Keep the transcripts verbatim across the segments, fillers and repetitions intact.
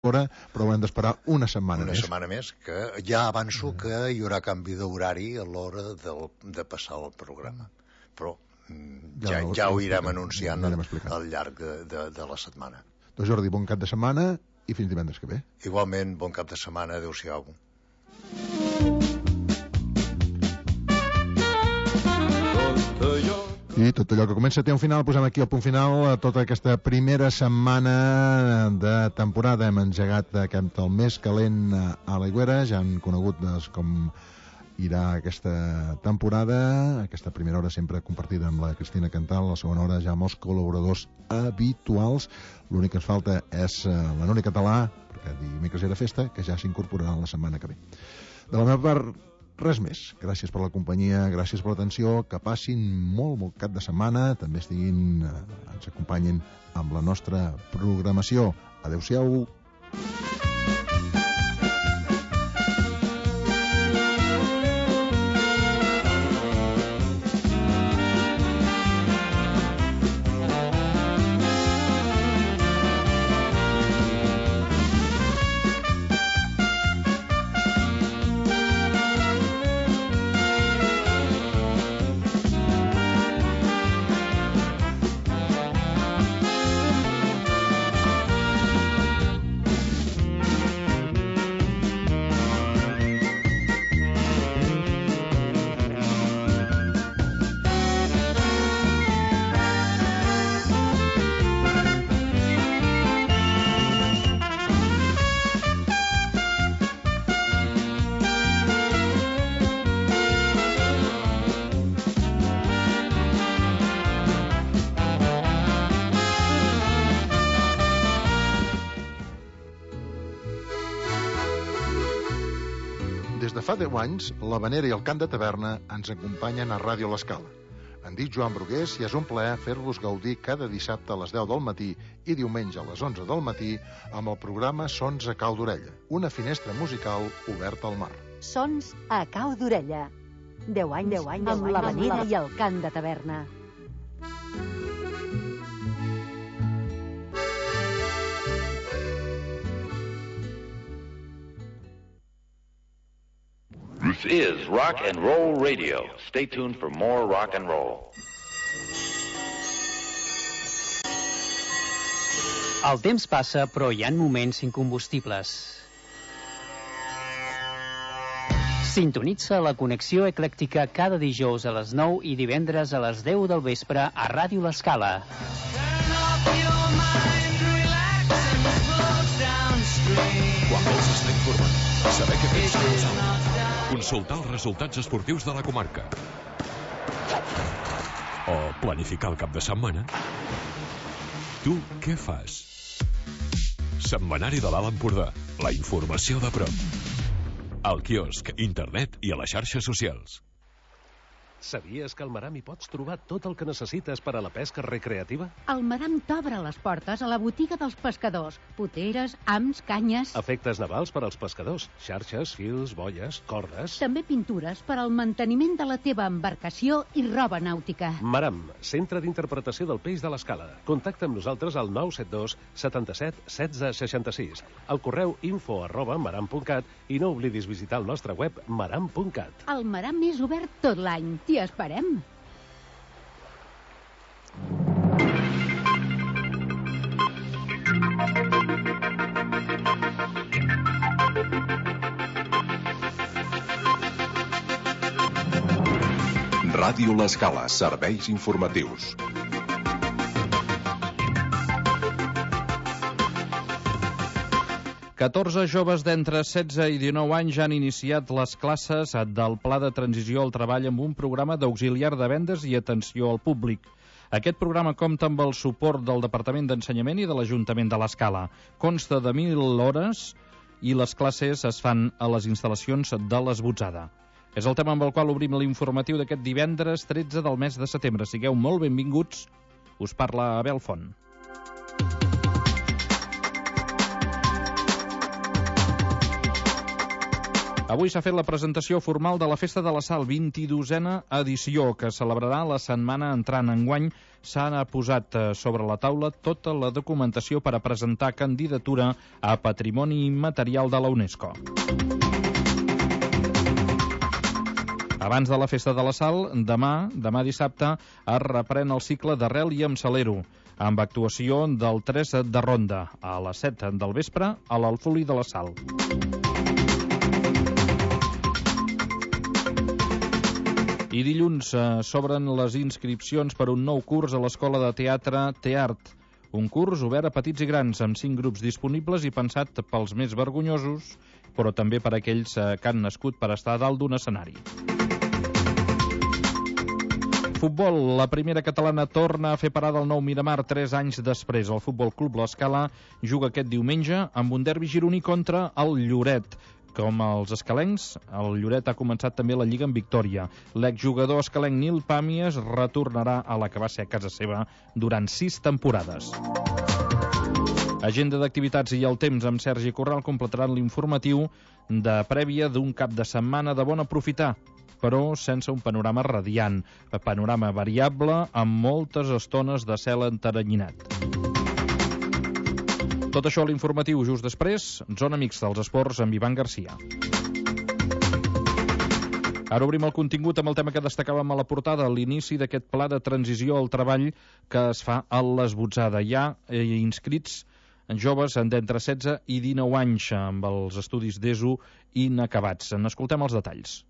hora, però haurem d'esperar una setmana una més. Una setmana més, que ja avanço mm. que hi haurà canvi d'horari a l'hora de, de passar el programa. Però mm, ja, ja, ja ho irem anunciant ja al, al llarg de, de, de la setmana. Doncs Jordi, bon cap de setmana i fins divendres que ve. Igualment, bon cap de setmana, adeu-siau. I tot allò que comença té un final, posem aquí el punt final a tota aquesta primera setmana de temporada. Hem engegat aquest el més calent a l'Aigüera, ja han conegut doncs, com irà aquesta temporada, aquesta primera hora sempre compartida amb la Cristina Cantal, la segona hora ja amb els col·laboradors habituals. L'únic que ens falta és la Núria Català, perquè dimecres era festa, que ja s'incorporarà la setmana que ve. De la meva part, res més. Gràcies per la companyia, gràcies per l'atenció, que passin molt, molt cap de setmana, també estiguin, eh, ens acompanyin amb la nostra programació. Adeu-siau. Fa deu anys, la Vanera i el Cant de Taverna ens acompanyen a Ràdio L'Escala. Em dic Joan Brugués i és un plaer fer-vos gaudir cada dissabte a les deu del matí i diumenge a les onze del matí amb el programa Sons a Cau d'Orella, una finestra musical oberta al mar. Sons a Cau d'Orella. Deu anys, deu anys amb la Vanera i el Cant de Taverna. This is Rock and Roll Radio. Stay tuned for more rock and roll. El temps passa, però hi ha moments incombustibles. Sintonitza la connexió eclèctica cada dijous a les nou i divendres a les deu del vespre a Ràdio L'Escala. Quan vols estar informat, saber què pensa nosaltres, consultar els resultats esportius de la comarca o planificar el cap de setmana, tu què fas? Setmanari de l'Alt Empordà, la informació de prop. Al quiosc, internet i a les xarxes socials. Sabies que al Maram hi pots trobar tot el que necessites per a la pesca recreativa? El Maram t'obre les portes a la botiga dels pescadors. Poteres, hams, canyes... Efectes navals per als pescadors. Xarxes, fils, boies, cordes... També pintures per al manteniment de la teva embarcació i roba nàutica. Maram, centre d'interpretació del peix de l'Escala. Contacta amb nosaltres al nou set dos setanta-set setze seixanta-sis. Al correu info arroba maram punt cat i no oblidis visitar el nostre web maram punt cat. El Maram és obert tot l'any. T'hi esperem. Ràdio L'Escala, serveis informatius. catorze joves d'entre setze i dinou anys han iniciat les classes del Pla de Transició al Treball amb un programa d'auxiliar de vendes i atenció al públic. Aquest programa compta amb el suport del Departament d'Ensenyament i de l'Ajuntament de l'Escala. Consta de mil hores i les classes es fan a les instal·lacions de l'Esbotzada. És el tema amb el qual obrim l'informatiu d'aquest divendres tretze del mes de setembre. Sigueu molt benvinguts. Us parla Abel Font. Avui s'ha fet la presentació formal de la Festa de la Sal, vint-i-dosena edició, que celebrarà la setmana entrant. Enguany s'ha posat sobre la taula tota la documentació per a presentar candidatura a Patrimoni Immaterial de la UNESCO. Abans de la Festa de la Sal, demà, demà dissabte, es reprèn el cicle d'Arrel i amb Salero, amb actuació del tres de Ronda, a les set del vespre, a l'Alfolí de la Sal. I dilluns eh, s'obren les inscripcions per un nou curs a l'Escola de Teatre Teart. Un curs obert a petits i grans, amb cinc grups disponibles i pensat pels més vergonyosos, però també per aquells eh, que han nascut per estar a dalt d'un escenari. Futbol, la primera catalana torna a fer parada al nou Miramar tres anys després. El Futbol Club L'Escala juga aquest diumenge amb un derbi gironí contra el Lloret. Com els escalencs, el Lloret ha començat també la Lliga amb victòria. L'exjugador escalenc Nil Pàmies retornarà a la que va ser a casa seva durant sis temporades. Agenda d'activitats i el temps amb Sergi Corral completaran l'informatiu de prèvia d'un cap de setmana de bon aprofitar, però sense un panorama radiant. Panorama variable amb moltes estones de cel enteranyinat. Tot això a l'informatiu just després, zona mixta dels esports amb Ivan Garcia. Ara obrim el contingut amb el tema que destacàvem a la portada, l'inici d'aquest pla de transició al treball que es fa a l'Esbotzada. Hi ha eh, inscrits joves d'entre setze i dinou anys amb els estudis d'ESO inacabats. N'escoltem els detalls.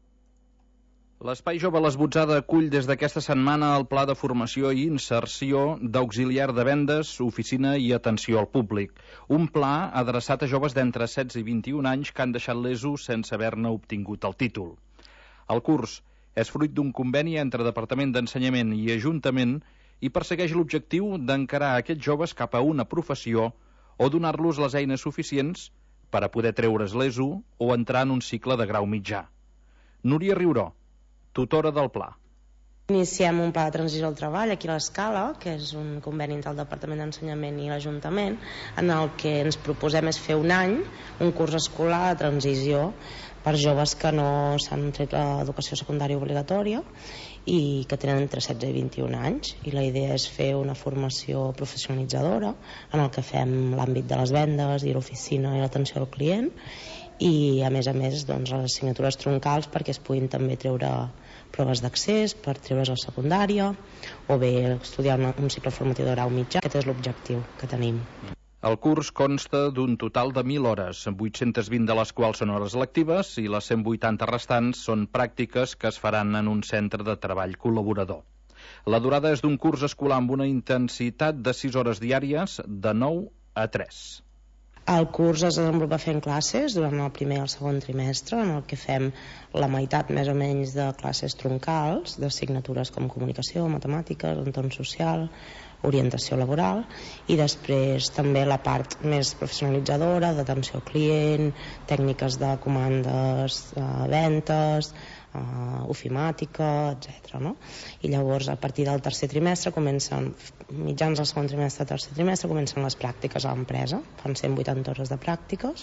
L'Espai Jove L'Esbotzada acull des d'aquesta setmana el pla de formació i inserció d'auxiliar de vendes, oficina i atenció al públic. Un pla adreçat a joves d'entre setze i vint-i-un anys que han deixat l'ESO sense haver-ne obtingut el títol. El curs és fruit d'un conveni entre Departament d'Ensenyament i Ajuntament i persegueix l'objectiu d'encarar aquests joves cap a una professió o donar-los les eines suficients per a poder treure's l'ESO o entrar en un cicle de grau mitjà. Núria Riuró, tutora del pla. Iniciem un pla de transició al treball aquí a l'Escala, que és un conveni entre el Departament d'Ensenyament i l'Ajuntament, en el que ens proposem és fer un any, un curs escolar de transició per joves que no s'han tret l'educació secundària obligatòria i que tenen entre setze i vint-i-un anys. I la idea és fer una formació professionalitzadora en el que fem l'àmbit de les vendes i l'oficina i l'atenció al client i, a més a més, doncs, les assignatures troncals perquè es puguin també treure proves d'accés per treure's la secundària o bé estudiar una, un cicle formatiu de grau mitjà. Aquest és l'objectiu que tenim. El curs consta d'un total de mil hores, vuit-centes vint de les quals són hores lectives i les cent vuitanta restants són pràctiques que es faran en un centre de treball col·laborador. La durada és d'un curs escolar amb una intensitat de sis hores diàries de nou a tres. El curs es desenvolupa fent classes durant el primer i el segon trimestre, en el que fem la meitat més o menys de classes troncals, d'assignatures com comunicació, matemàtiques, entorn social, orientació laboral, i després també la part més professionalitzadora d'atenció al client, tècniques de comandes, de ventes, uh, ofimàtica, etcètera. No? I llavors, a partir del tercer trimestre, comencen, mitjans del segon trimestre, tercer trimestre, comencen les pràctiques a l'empresa, fan cent vuitanta hores de pràctiques,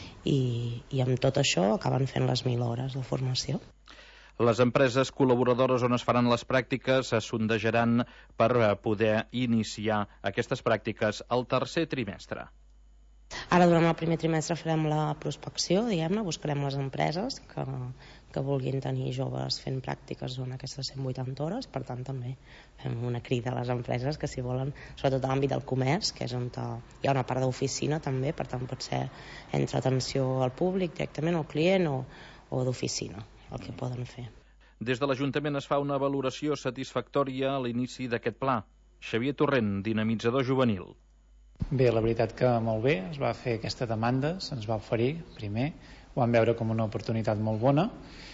i, i amb tot això acaben fent les mil hores de formació. Les empreses col·laboradores on es faran les pràctiques es sondejaran per poder iniciar aquestes pràctiques al tercer trimestre. Ara, durant el primer trimestre, farem la prospecció, diguem-ne, buscarem les empreses que, que vulguin tenir joves fent pràctiques durant aquestes cent vuitanta hores, per tant, també fem una crida a les empreses que, si volen, sobretot a l'àmbit del comerç, que és on hi ha una part d'oficina també, per tant, pot ser entre atenció al públic, directament al client, o, o d'oficina, el que poden fer. Des de l'Ajuntament es fa una valoració satisfactòria a l'inici d'aquest pla. Xavier Torrent, dinamitzador juvenil. Bé, la veritat que molt bé, es va fer aquesta demanda, se'ns va oferir primer, ho vam veure com una oportunitat molt bona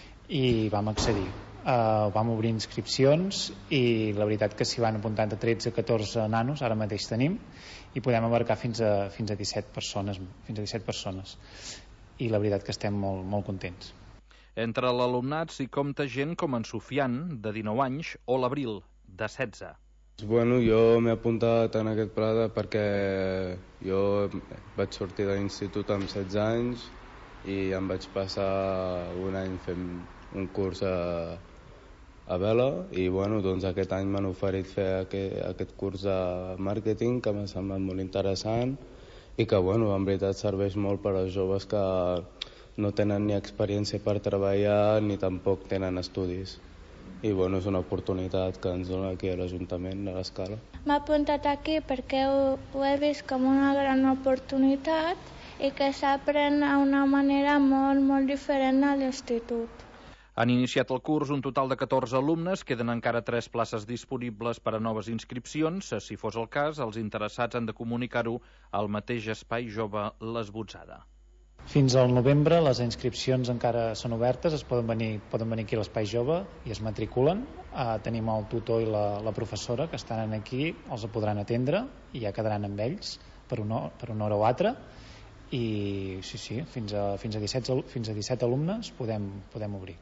i vam accedir. Uh, vam obrir inscripcions i la veritat que s'hi van apuntar de tretze a catorze nanos, ara mateix tenim, i podem abarcar fins a, fins a disset persones, fins a disset persones. I la veritat que estem molt, molt contents. Entre l'alumnat s'hi compta gent com en Sofian, de dinou anys, o l'Abril, de setze. Bueno, jo m'he apuntat en aquest pla perquè jo vaig sortir de l'institut amb setze anys i em vaig passar un any fent un curs a, a Vela i bueno, doncs aquest any m'han oferit fer aquest, aquest curs de màrqueting que m'ha semblat molt interessant i que bueno, en veritat serveix molt per als joves que no tenen ni experiència per treballar ni tampoc tenen estudis. I bueno, és una oportunitat que ens dona aquí a l'Ajuntament de l'Escala. M'he apuntat aquí perquè ho, ho he vist com una gran oportunitat i que s'aprèn d'una manera molt, molt diferent a l'institut. Han iniciat el curs un total de catorze alumnes, queden encara tres places disponibles per a noves inscripcions. Si fos el cas, els interessats han de comunicar-ho al mateix Espai Jove L'Esbotzada. Fins al novembre les inscripcions encara són obertes, es poden venir, poden venir aquí a l'Espai Jove i es matriculen. Uh, tenim el tutor i la, la professora que estan aquí, els podran atendre i ja quedaran amb ells per una, per una hora o altra. I sí, sí, fins a, fins a, disset, fins a disset alumnes podem, podem obrir.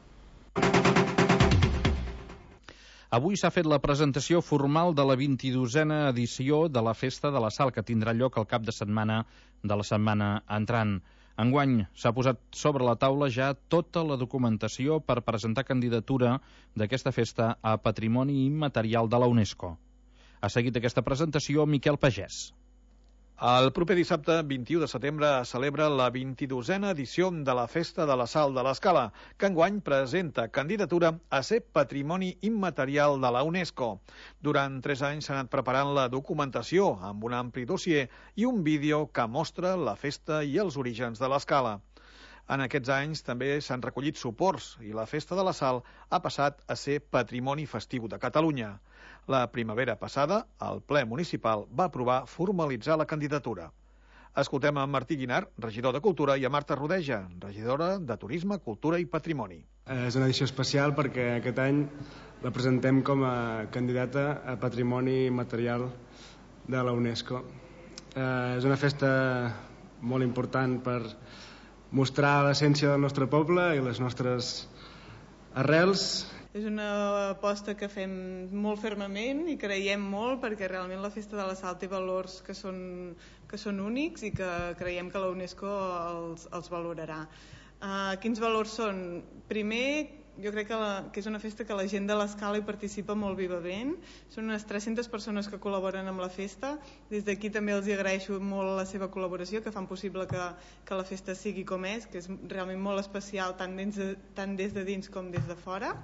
Avui s'ha fet la presentació formal de la vint-i-dosena edició de la Festa de la Sal, que tindrà lloc al cap de setmana de la setmana entrant. Enguany s'ha posat sobre la taula ja tota la documentació per presentar candidatura d'aquesta festa a Patrimoni Immaterial de la UNESCO. Ha seguit aquesta presentació Miquel Pagès. El proper dissabte, vint-i-u de setembre, es celebra la vint-i-dosena edició de la Festa de la Sal de l'Escala, que enguany presenta candidatura a ser Patrimoni Immaterial de la UNESCO. Durant tres anys s'ha anat preparant la documentació amb un ampli dossier i un vídeo que mostra la festa i els orígens de l'Escala. En aquests anys també s'han recollit suports i la Festa de la Sal ha passat a ser Patrimoni Festiu de Catalunya. La primavera passada, el ple municipal va aprovar formalitzar la candidatura. Escoltem a Martí Guinart, regidor de Cultura, i a Marta Rodeja, regidora de Turisme, Cultura i Patrimoni. És una edició especial perquè aquest any la presentem com a candidata a Patrimoni Immaterial de la UNESCO. És una festa molt important per mostrar l'essència del nostre poble i les nostres arrels. És una aposta que fem molt fermament i creiem molt perquè realment la Festa de la Sal té valors que són, que són únics i que creiem que la UNESCO els, els valorarà. Uh, quins valors són? Primer, jo crec que, la, que és una festa que la gent de l'Escala hi participa molt vivament. Són unes tres-centes persones que col·laboren amb la festa. Des d'aquí també els agraeixo molt la seva col·laboració, que fan possible que, que la festa sigui com és, que és realment molt especial tant, dins de, tant des de dins com des de fora.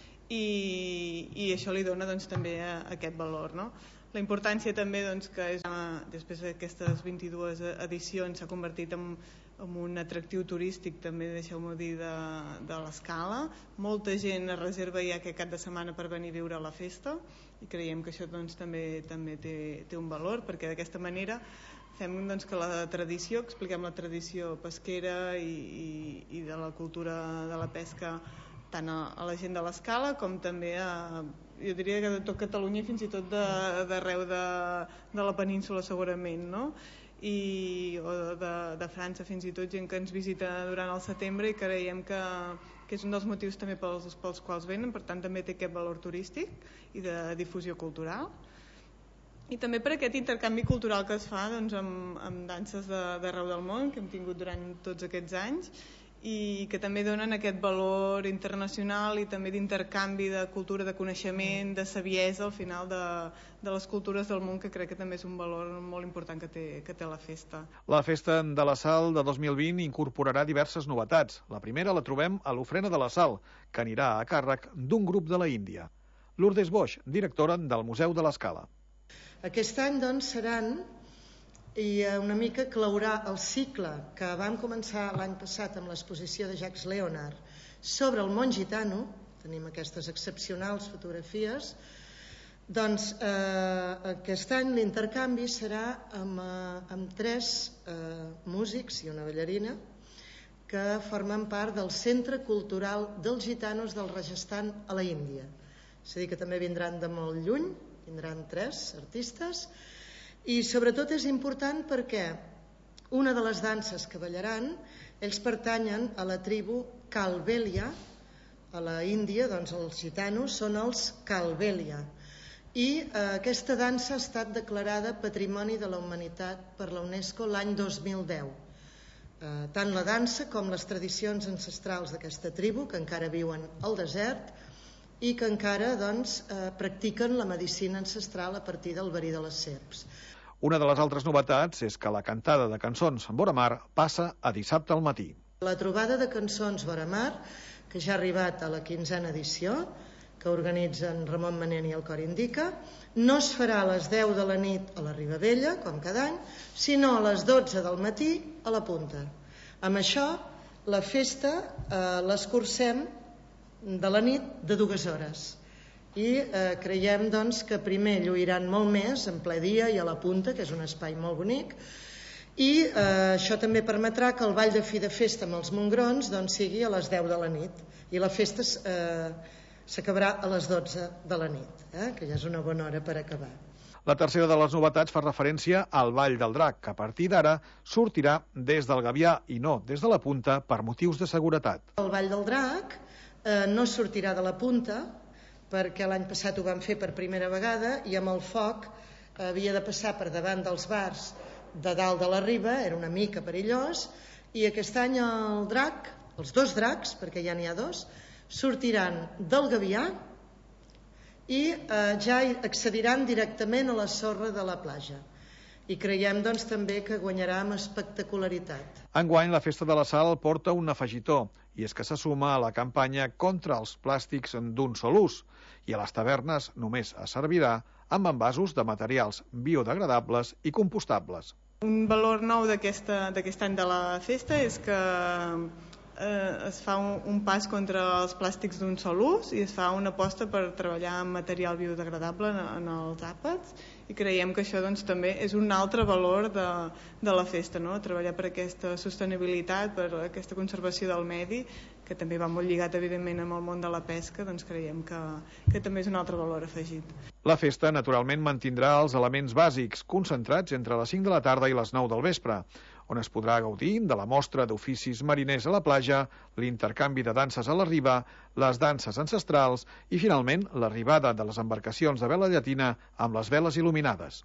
I, i això li dona doncs, també a, a aquest valor, no? La importància també doncs, que és, després d'aquestes vint-i-dues edicions s'ha convertit en, en un atractiu turístic també, deixeu-m'ho dir, de, de l'Escala. Molta gent es reserva ja aquest cap de setmana per venir a viure la festa i creiem que això doncs, també, també té, té un valor perquè d'aquesta manera fem doncs, que la tradició, expliquem la tradició pesquera i, i, i de la cultura de la pesca tant a, a la gent de l'Escala com també a, jo diria que de tot Catalunya i fins i tot d'arreu de, de, de la península segurament, no? I, o de, de França fins i tot, gent que ens visita durant el setembre i creiem que, que és un dels motius també pels, pels quals venen, per tant també té aquest valor turístic i de difusió cultural. I també per aquest intercanvi cultural que es fa doncs, amb, amb danses d'arreu del món que hem tingut durant tots aquests anys i que també donen aquest valor internacional i també d'intercanvi de cultura, de coneixement, de saviesa al final de, de les cultures del món, que crec que també és un valor molt important que té, que té la festa. La Festa de la Sal de dos mil vint incorporarà diverses novetats. La primera la trobem a l'Ofrena de la Sal, que anirà a càrrec d'un grup de la Índia. Lourdes Boix, directora del Museu de l'Escala. Aquest any doncs seran i una mica claurà el cicle que vam començar l'any passat amb l'exposició de Jacques Leonard sobre el món gitano. Tenim aquestes excepcionals fotografies. Doncs eh, aquest any l'intercanvi serà amb, eh, amb tres eh, músics i una ballarina que formen part del Centre Cultural dels Gitanos del Rajasthan a la Índia. És a dir, que també vindran de molt lluny, vindran tres artistes. I sobretot és important perquè una de les danses que ballaran, ells pertanyen a la tribu Kalbelia, a la Índia, doncs els gitanos són els Kalbelia. I eh, aquesta dansa ha estat declarada Patrimoni de la Humanitat per la UNESCO l'any dos mil deu. eh, tant la dansa com les tradicions ancestrals d'aquesta tribu que encara viuen al desert i que encara doncs, eh, practiquen la medicina ancestral a partir del verí de les serps. Una de les altres novetats és que la cantada de cançons Vora Mar passa a dissabte al matí. La trobada de cançons Vora Mar, que ja ha arribat a la quinzena edició, que organitzen Ramon Manent i el Cor Indica, no es farà a les deu de la nit a la Ribavella, com cada any, sinó a les dotze del matí a la Punta. Amb això, la festa eh, l'escurcem de la nit de dues hores. I eh, creiem doncs, que primer lluiran molt més en ple dia i a la Punta, que és un espai molt bonic, i eh, això també permetrà que el ball de fi de festa amb els Mongrons doncs, sigui a les deu de la nit. I la festa eh, s'acabarà a les dotze de la nit, eh? que ja és una bona hora per acabar. La tercera de les novetats fa referència al Ball del Drac, que a partir d'ara sortirà des del Gavià i no des de la Punta per motius de seguretat. El Ball del Drac eh, no sortirà de la Punta perquè l'any passat ho vam fer per primera vegada i amb el foc eh, havia de passar per davant dels bars de dalt de la riba, era una mica perillós, i aquest any el drac, els dos dracs, perquè ja n'hi ha dos, sortiran del Gavià i eh, ja accediran directament a la sorra de la platja. I creiem doncs, també que guanyarà amb espectacularitat. Enguany, la Festa de la Sal porta un afegitó, i és que se suma a la campanya contra els plàstics d'un sol ús, i a les tavernes només es servirà amb envasos de materials biodegradables i compostables. Un valor nou d'aquest any de la festa és que eh, es fa un, un pas contra els plàstics d'un sol ús i es fa una aposta per treballar amb material biodegradable en, en els àpats, i creiem que això doncs, també és un altre valor de, de la festa, no? Treballar per aquesta sostenibilitat, per aquesta conservació del medi, que també va molt lligat evidentment amb el món de la pesca, doncs creiem que, que també és un altre valor afegit. La festa naturalment mantindrà els elements bàsics, concentrats entre les cinc de la tarda i les nou del vespre, on es podrà gaudir de la mostra d'oficis mariners a la platja, l'intercanvi de danses a la riba, les danses ancestrals i, finalment, l'arribada de les embarcacions de vela llatina amb les veles il·luminades.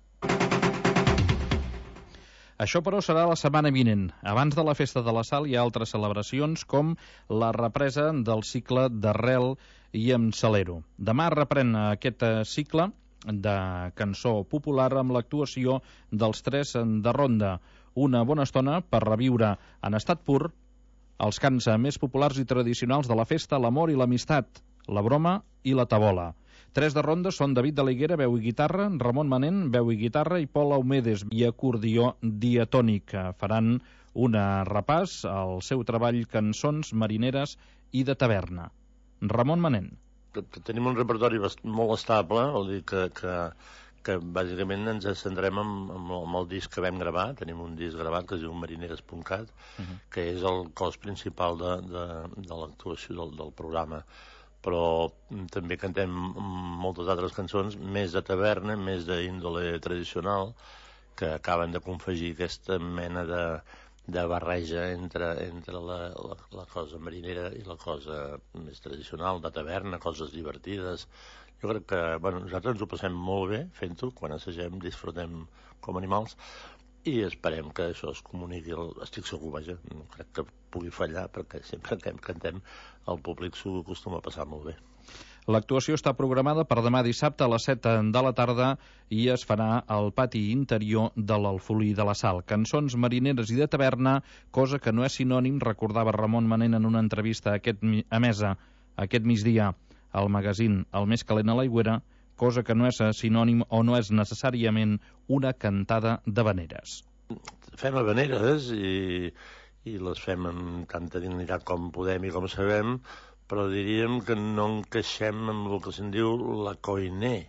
Això, però, serà la setmana vinent. Abans de la Festa de la Sal hi ha altres celebracions, com la represa del cicle d'Arrel i amb Salero. Demà reprèn aquest cicle de cançó popular amb l'actuació dels Tres de Ronda. Una bona estona per reviure en estat pur els cants més populars i tradicionals de la festa, l'amor i l'amistat, la broma i la tabola. Tres de Ronda són David de la Higuera, veu i guitarra, Ramon Manent, veu i guitarra, i Pol Aumedes, i acordió diatònic. Faran un repàs al seu treball Cançons marineres i de taverna. Ramon Manent. Tenim un repertori molt estable, vol dir que, que, que bàsicament ens centrem en, en el disc que vam gravar. Tenim un disc gravat que es diu marineres punt cat, uh-huh. que és el cos principal de, de, de l'actuació del, del programa. Però també cantem moltes altres cançons, més de taverna, més d'índole tradicional, que acaben de confegir aquesta mena de, de barreja entre, entre la, la, la cosa marinera i la cosa més tradicional, de taverna, coses divertides. Jo crec que bueno, nosaltres ens ho passem molt bé fent-ho, quan assagem disfrutem com animals, i esperem que això es comuniqui, estic segur, vaja, no crec que pugui fallar, perquè sempre que cantem el públic s'ho acostuma a passar molt bé. L'actuació està programada per demà dissabte a les set de la tarda i es farà al pati interior de l'Alfolí de la Sal. Cançons marineres i de taverna, cosa que no és sinònim, recordava Ramon Manent en una entrevista aquest, a Mesa aquest migdia al magazín El més calent a l'Aigüera, cosa que no és sinònim o no és necessàriament una cantada d'havaneres. Fem havaneres i, i les fem amb tanta dignitat com podem i com sabem, però diríem que no encaixem amb el que se'n diu la coiné,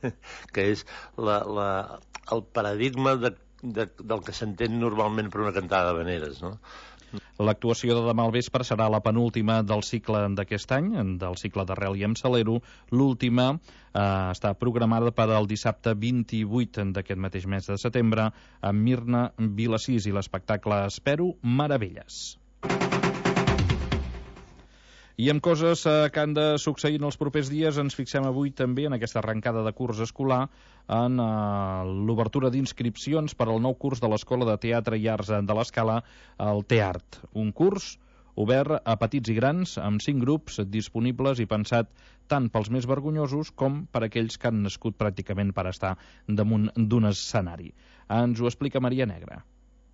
que és la, la, el paradigma de, de, del que s'entén normalment per una cantada d'havaneres, no? L'actuació de demà al vespre serà la penúltima del cicle d'aquest any, del cicle d'Arrel i amb Salero. L'última eh, està programada per al dissabte vint-i-vuit d'aquest mateix mes de setembre amb Mirna Vilasís i l'espectacle Espero Meravelles. I amb coses que han de succeir en els propers dies, ens fixem avui també en aquesta arrencada de curs escolar en uh, l'obertura d'inscripcions per al nou curs de l'Escola de Teatre i Arts de l'Escala, el Teart. Un curs obert a petits i grans, amb cinc grups disponibles i pensat tant pels més vergonyosos com per aquells que han nascut pràcticament per estar damunt d'un escenari. Ens ho explica Maria Negra.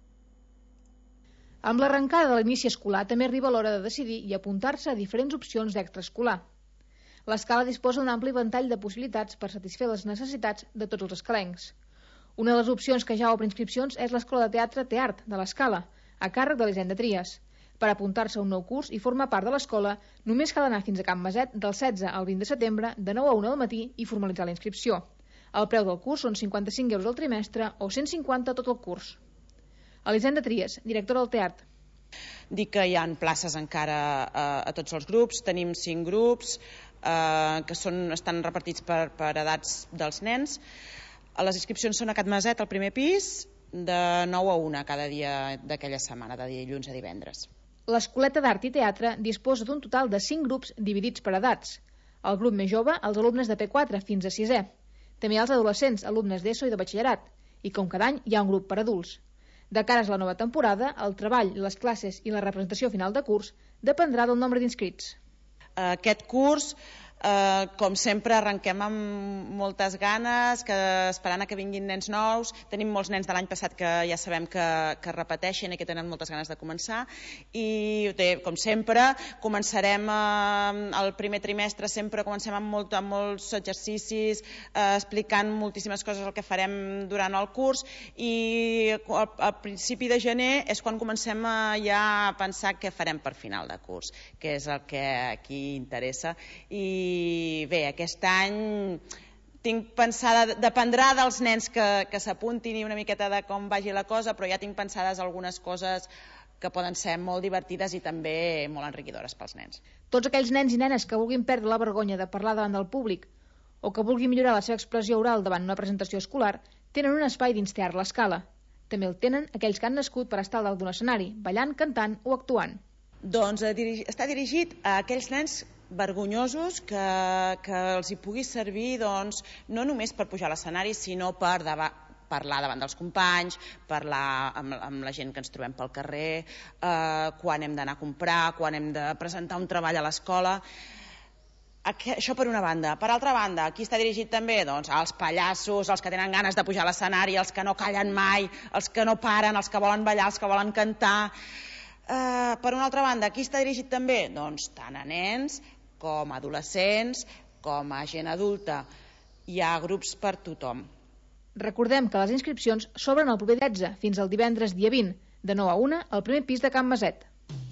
Amb l'arrencada de l'inici escolar també arriba l'hora de decidir i apuntar-se a diferents opcions d'extraescolar. L'Escala disposa d'un ampli ventall de possibilitats per satisfer les necessitats de tots els escalencs. Una de les opcions que ja obre inscripcions és l'Escola de Teatre Teart de l'Escala, a càrrec de l'Hisenda Trias. Per apuntar-se a un nou curs i formar part de l'escola, només cal anar fins a Can Maset del setze al vint de setembre, de nou a una del matí, i formalitzar la inscripció. El preu del curs són cinquanta-cinc euros al trimestre o cent cinquanta tot el curs. Elisenda Trias, directora del Teart. Dic que hi ha places encara a, a tots els grups, tenim cinc grups eh, que són, estan repartits per, per edats dels nens. Les inscripcions són a Can Maset, al primer pis, de nou a una cada dia d'aquella setmana, de dilluns a divendres. L'Escoleta d'Art i Teatre disposa d'un total de cinc grups dividits per edats. El grup més jove, els alumnes de P quatre fins a sisè. També hi ha els adolescents, alumnes d'ESO i de batxillerat. I com cada any hi ha un grup per adults. De cara a la nova temporada, el treball, les classes i la representació final de curs dependrà del nombre d'inscrits. Aquest curs, eh, com sempre, arrenquem amb moltes ganes, que esperant a que vinguin nens nous. Tenim molts nens de l'any passat que ja sabem que, que repeteixen i que tenen moltes ganes de començar. I bé, com sempre, començarem eh, el primer trimestre, sempre comencem amb, molt, amb molts exercicis, eh, explicant moltíssimes coses el que farem durant el curs, i al, al principi de gener és quan comencem a ja pensar què farem per final de curs, que és el que aquí interessa. I bé, aquest any tinc pensada, dependrà dels nens que, que s'apuntin i una miqueta de com vagi la cosa, però ja tinc pensades algunes coses que poden ser molt divertides i també molt enriquidores pels nens. Tots aquells nens i nenes que vulguin perdre la vergonya de parlar davant del públic o que vulguin millorar la seva expressió oral davant una presentació escolar tenen un espai dins Teart l'Escala. També el tenen aquells que han nascut per estar al dalt d'un escenari, ballant, cantant o actuant. Doncs està dirigit a aquells nens vergonyosos que, que els hi pugui servir doncs, no només per pujar a l'escenari, sinó per dava, parlar davant dels companys, parlar amb, amb la gent que ens trobem pel carrer, eh, quan hem d'anar a comprar, quan hem de presentar un treball a l'escola. Això per una banda. Per altra banda, aquí està dirigit també doncs, als pallassos, als que tenen ganes de pujar a l'escenari, als que no callen mai, als que no paren, als que volen ballar, als que volen cantar. Uh, per una altra banda, aquí està dirigit també doncs, tant a nens com a adolescents, com a gent adulta. Hi ha grups per tothom. Recordem que les inscripcions s'obren el proper tretze fins al divendres dia vint, de nou a una, al primer pis de Can Maset.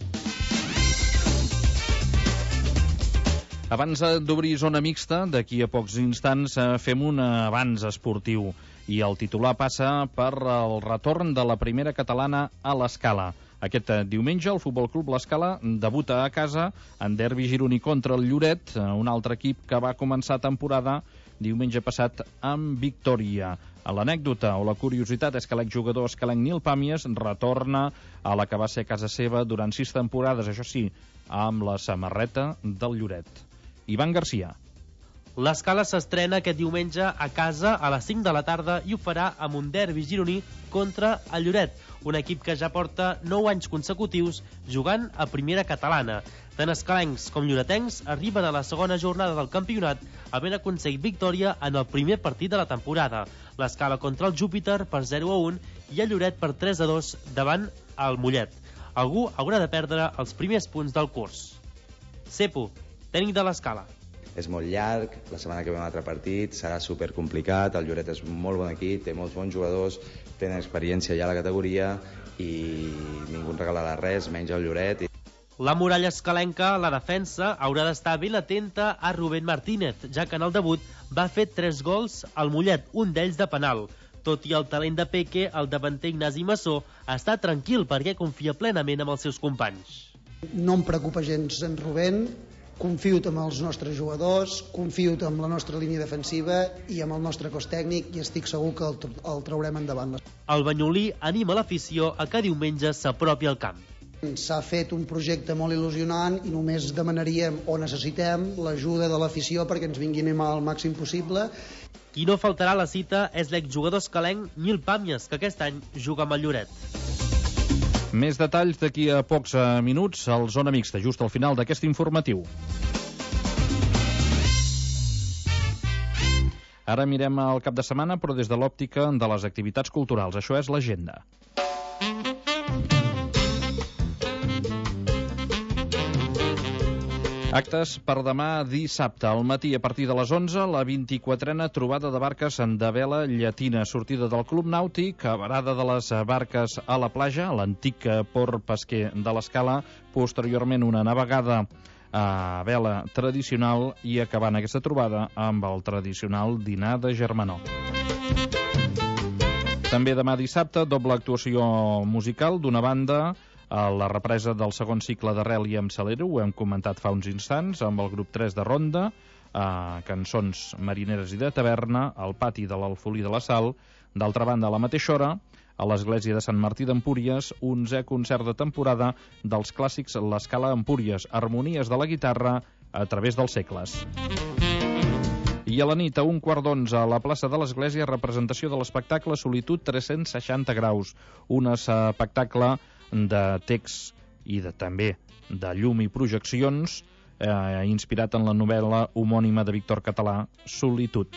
Abans d'obrir zona mixta, d'aquí a pocs instants fem un avanç esportiu i el titular passa per el retorn de la primera catalana a l'Escala. Aquest diumenge el Futbol Club l'Escala debuta a casa en derbi gironí contra el Lloret, un altre equip que va començar temporada diumenge passat amb victòria. L'anècdota o la curiositat és que l'exjugador escalenc Nil Pàmies retorna a la que va ser casa seva durant sis temporades, això sí, amb la samarreta del Lloret. Ivan Garcia. L'Escala s'estrena aquest diumenge a casa a les cinc de la tarda i ho farà amb un derbi gironí contra el Lloret, un equip que ja porta nou anys consecutius jugant a primera catalana. Tant escalencs com lloretencs arriben a la segona jornada del campionat havent aconseguit victòria en el primer partit de la temporada. L'Escala contra el Júpiter per zero a un i el Lloret per tres a dos davant el Mollet. Algú haurà de perdre els primers punts del curs. Cepo, tècnic de l'Escala. És molt llarg, la setmana que ve un altre partit, serà supercomplicat, el Lloret és un molt bon equip, té molts bons jugadors, tenen experiència ja a la categoria i ningú en regalarà res, menys el Lloret. La muralla escalenca, la defensa, haurà d'estar ben atenta a Rubén Martínez, ja que en el debut va fer tres gols al Mollet, un d'ells de penal. Tot i el talent de Peque, el davanter Ignasi Massó està tranquil perquè confia plenament amb els seus companys. No em preocupa gens en Rubén, confio amb els nostres jugadors, confio amb la nostra línia defensiva i amb el nostre cos tècnic i estic segur que el, el traurem endavant. El banyolí anima l'afició a que diumenge s'apropi al camp. S'ha fet un projecte molt il·lusionant i només demanaríem o necessitem l'ajuda de l'afició perquè ens vinguin al màxim possible. Qui no faltarà a la cita és l'exjugador escalenc Nil Pàmies, que aquest any juga amb el Lloret. Més detalls d'aquí a pocs minuts al Zona Mixta, just al final d'aquest informatiu. Ara mirem el cap de setmana, però des de l'òptica de les activitats culturals. Això és l'agenda. Actes per demà dissabte. Al matí, a partir de les onze, la vint-i-quatrena trobada de barques de vela llatina. Sortida del Club Nàutic, varada de les barques a la platja, a l'antic port pesquer de l'Escala. Posteriorment, una navegada a vela tradicional i acabant aquesta trobada amb el tradicional dinar de germanor. També demà dissabte, doble actuació musical d'una banda a la represa del segon cicle d'Arrel i amb Salero, ho hem comentat fa uns instants, amb el grup tres de Ronda, eh, cançons marineres i de taverna, al pati de l'Alfolí de la Sal. D'altra banda, a la mateixa hora, a l'església de Sant Martí d'Empúries, onzè concert de temporada dels clàssics l'Escala Empúries, harmonies de la guitarra a través dels segles. I a la nit, a un quart d'onze, a la plaça de l'Església, representació de l'espectacle Solitud tres-cents seixanta graus, un espectacle de text i de, també de llum i projeccions, eh, inspirat en la novel·la homònima de Víctor Català, Solitud.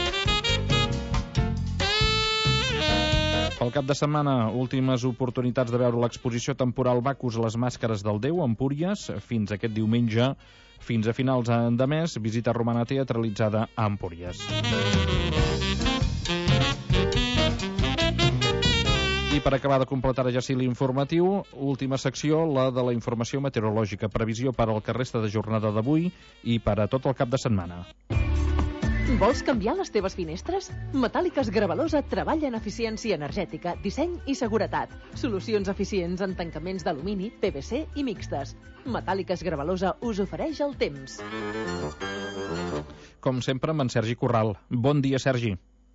Pel cap de setmana, últimes oportunitats de veure l'exposició temporal Bacus, les màscares del Déu, a Empúries, fins aquest diumenge, fins a finals de mes, visita romana teatralitzada a Empúries. I per acabar de completar ja sí l'informatiu, última secció, la de la informació meteorològica, previsió per al que resta de jornada d'avui i per a tot el cap de setmana. Vols canviar les teves finestres? Metàl·liques Gravalosa treballa en eficiència energètica, disseny i seguretat. Solucions eficients en tancaments d'alumini, P V C i mixtes. Metàl·liques Gravalosa us ofereix el temps. Com sempre, amb en Sergi Corral. Bon dia, Sergi.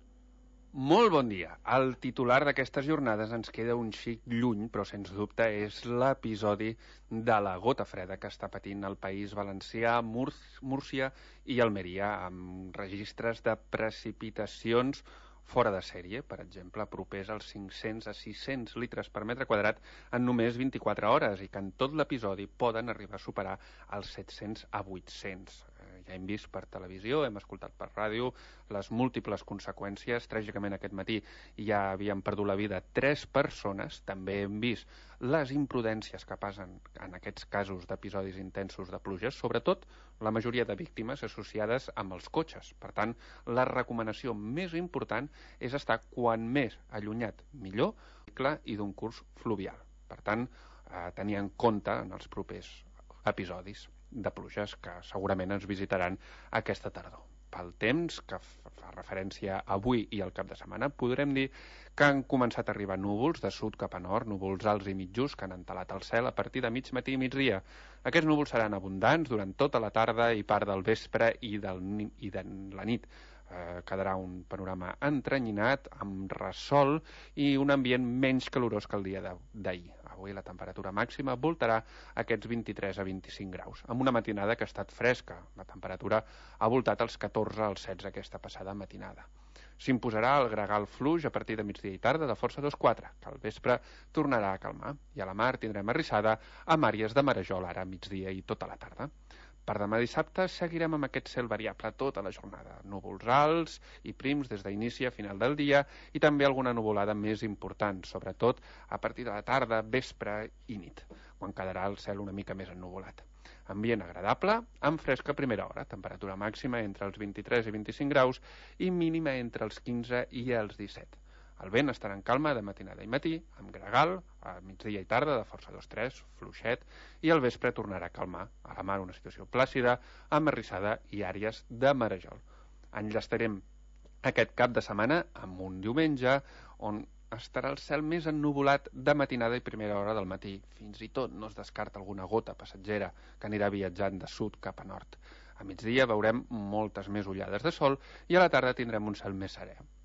Molt bon dia. El titular d'aquestes jornades ens queda un xic lluny, però sens dubte és l'episodi de la gota freda que està patint el País Valencià, Múrcia i Almeria, amb registres de precipitacions fora de sèrie, per exemple, propers als cinc-cents a sis-cents litres per metre quadrat en només vint-i-quatre hores, i que en tot l'episodi poden arribar a superar els set-cents a vuit-cents. Ja hem vist per televisió, hem escoltat per ràdio les múltiples conseqüències. Tràgicament aquest matí ja havien perdut la vida tres persones. També hem vist les imprudències que passen en aquests casos d'episodis intensos de pluges, sobretot la majoria de víctimes associades amb els cotxes. Per tant, la recomanació més important és estar quan més allunyat millor i d'un curs fluvial. Per tant, eh, tenir en compte en els propers episodis de pluges que segurament ens visitaran aquesta tardor. Pel temps, que fa referència a avui i al cap de setmana, podrem dir que han començat a arribar núvols de sud cap a nord, núvols alts i mitjos que han entelat el cel a partir de mig matí i migdia. Aquests núvols seran abundants durant tota la tarda i part del vespre i, del, i de la nit. Eh, quedarà un panorama entrenyinat, amb ressol i un ambient menys calorós que el dia d'ahir. Avui la temperatura màxima voltarà aquests vint-i-tres a vint-i-cinc graus, amb una matinada que ha estat fresca. La temperatura ha voltat als catorze als setze aquesta passada matinada. S'imposarà el gregal fluix a partir de migdia i tarda de força dos quatre, que al vespre tornarà a calmar, i a la mar tindrem arrissada amb àrees de marejol ara a migdia i tota la tarda. Per demà dissabte seguirem amb aquest cel variable tota la jornada. Núvols alts i prims des d'inici a final del dia i també alguna nuvolada més important, sobretot a partir de la tarda, vespre i nit, quan quedarà el cel una mica més ennuvolat. Ambient agradable, amb fresca a primera hora, temperatura màxima entre els vint-i-tres i vint-i-cinc graus i mínima entre els quinze i els disset. El vent estarà en calma de matinada i matí, amb gregal, a migdia i tarda de força dos tres, fluixet, i al vespre tornarà a calmar. A la mar una situació plàcida, amb arrissada i àrees de marejol. Enllaçarem aquest cap de setmana amb un diumenge on estarà el cel més ennuvolat de matinada i primera hora del matí. Fins i tot no es descarta alguna gota passatgera que anirà viatjant de sud cap a nord. A migdia veurem moltes més ullades de sol i a la tarda tindrem un cel més serè.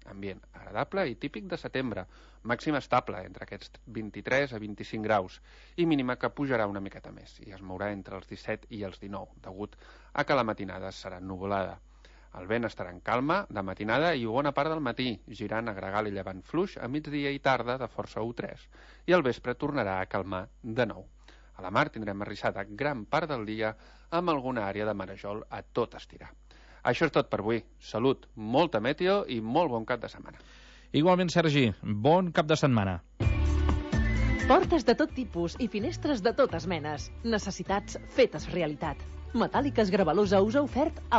ambient agradable i típic de setembre, màxima estable entre aquests vint-i-tres a vint-i-cinc graus i mínima que pujarà una miqueta més i es mourà entre els disset i els dinou, degut a que la matinada serà nuvolada. El vent estarà en calma de matinada i bona part del matí, girant a gregal i llevant fluix a migdia i tarda de força u tres, i al vespre tornarà a calmar de nou. A la mar tindrem arrissada gran part del dia amb alguna àrea de marejol a tot estirar. Això és tot per avui. Salut, molta meteo i molt bon cap de setmana. Igualment, Sergi, bon cap de setmana. Portes de tot tipus i finestres de totes menes. Necessitats fetes realitat. Metàl·liques Gravalusa us ha ofert